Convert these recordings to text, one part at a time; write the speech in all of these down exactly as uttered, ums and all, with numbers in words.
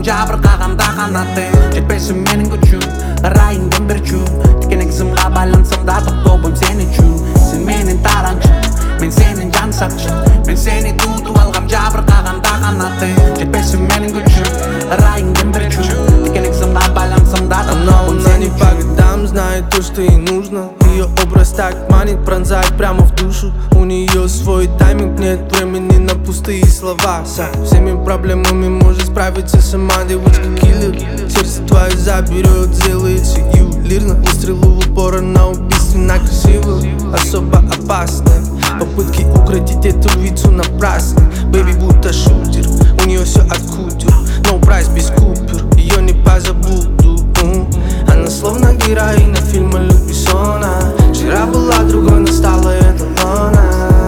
алгам жабыркаганда канаты жетпесин менин күчүм ырайыңдын бир чүп тикенек сымга байлансам да токтобойм сен үчүн сен менин таранчым мен сенин жан сакчың мен сени тутуп алгам жабыркаганда канаты жетпесин менин күчүм ырайыңдын бир чүп тикенек сымга байлансам да токтобойм сен үчүн. По годам знает то, что ей нужно. Ее образ так манит, пронзает прямо в душу. У нее свой тайминг, нет времени на пустые слова. Со всеми проблемами может справиться сама девочка киллер. Сердце твое заберет, сделается ювелирно. Выстрелы в упор, она убийственно красива, особо опасная. Попытки укротить эту львицу напрасны. Бэби будто шутер, у нее все от кутер. No прайс без купюр, ее не позабуду. Она словно героиня фильма Люк Бессона. Вчера была другой, но стала это она.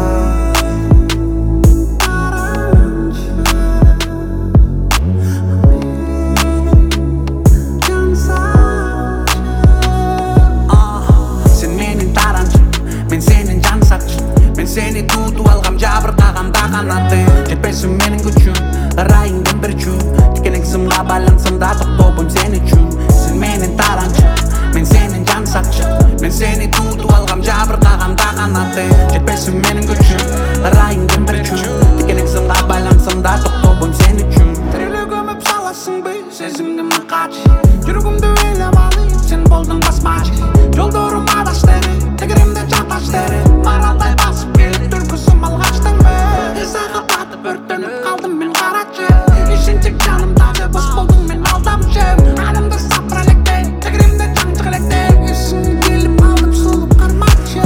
Сен менин таранчым, мен сенин жан сакчың мен сени тутуп алгам жабыркаганда канаты жетпесин менин күчүм ырайыңдын бир чүп тикенек сымга байлансам да токтобойм сен үчүн сен менин таранчым мен сенин жан сакчың мен сени тутуп алгам жабыркаганда канаты жетпесин менин күчүм ырайыңдын бир чүп тикенек сымга байлансам да токтобойм сен үчүн. Тиреле көмүп саласыңбы сезимди макач жүрөгүмдү ыйлап алып сен болдуң басмач жолдорум адаш дери тегеримде жаташ дери маралдай басып келип түркүсүм алгачтыңбы сага батып өрттөнүп калдым мен карачы ишинчек жаным таза бос болдуң мен алдамчы анымды сапыр электе тегеримде жамчык электе эсиңе келип алдым сулуп кармакчы.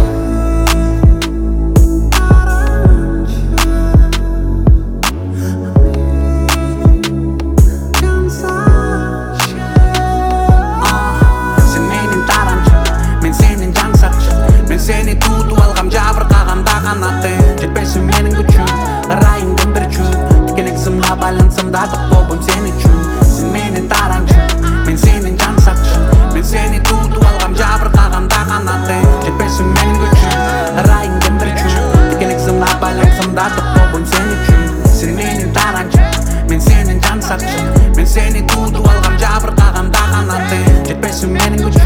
Мен сени тутуп алгам жабыркаганда канаты жетпесин менин күчүм ырайыңдын бир чүп тикенек сымга байлансам да токтобойм сен үчүн сен менин таранчым мен сенин жан сакчың мен сени тутуп алгам жабыркаганда канаты жетпесин менин күчүм ырайыңдын бир чүп тикенек сымга байлансам да токтобойм сен үчүн сен менин таранчым мен сенин жан сакчың мен сени тутуп алгам жабыркаганда канаты жетпесин менин күчүм